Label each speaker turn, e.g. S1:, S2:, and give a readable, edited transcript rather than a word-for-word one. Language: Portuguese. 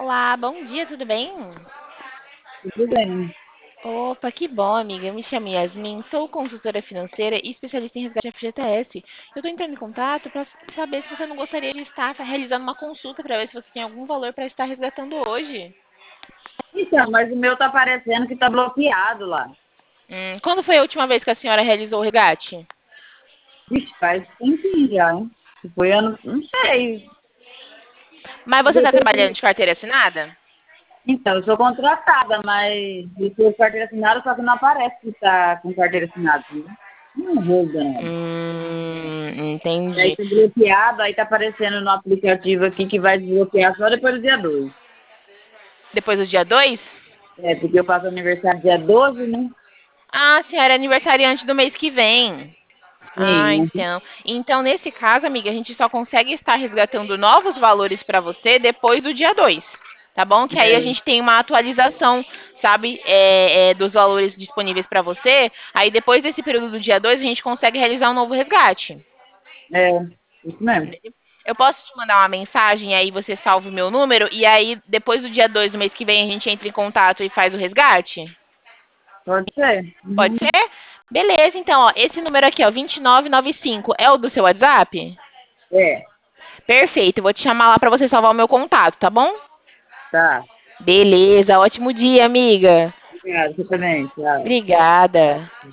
S1: Olá, bom dia, tudo bem?
S2: Tudo bem.
S1: Opa, que bom, amiga. Eu me chamo Yasmin, sou consultora financeira e especialista em resgate FGTS. Eu estou entrando em contato para saber se você não gostaria de estar realizando uma consulta para ver se você tem algum valor para estar resgatando hoje.
S2: Então, mas o meu tá parecendo que tá bloqueado lá.
S1: Quando foi a última vez que a senhora realizou o resgate?
S2: Vixe, faz tempinho já, hein? Se foi ano, não sei.
S1: Mas você está
S2: Depois
S1: trabalhando
S2: que-
S1: de carteira assinada?
S2: Então, eu sou contratada, mas eu sou carteira assinada, só que não aparece que tá com carteira assinada, né? Não vou danado. E aí
S1: Entendi.
S2: tá bloqueado, aí tá aparecendo no aplicativo aqui que vai desbloquear só depois do dia 2.
S1: Depois do dia 2?
S2: É, porque eu faço aniversário dia 12, né?
S1: Ah, a senhora é aniversariante do mês que vem. Ah,
S2: Sim,
S1: então. Então, nesse caso, amiga, a gente só consegue estar resgatando novos valores para você depois do dia 2, tá bom? Que aí a
S2: é,
S1: gente tem uma atualização, sabe, dos valores disponíveis para você. Aí depois desse período do dia 2 a gente consegue realizar um novo resgate.
S2: é, isso mesmo.
S1: Eu posso te mandar uma mensagem, aí você salva o meu número, e aí depois do dia 2 do mês que vem a gente entra em contato e faz o resgate?
S2: Pode ser.
S1: Pode
S2: Uhum.
S1: ser? Beleza, então, ó, esse número aqui, ó, 2995, é o do seu WhatsApp?
S2: É,
S1: Perfeito, eu vou te chamar lá para você salvar o meu contato, tá bom?
S2: tá.
S1: Beleza, ótimo dia, amiga.
S2: Obrigada, você também. Tchau.
S1: Obrigada.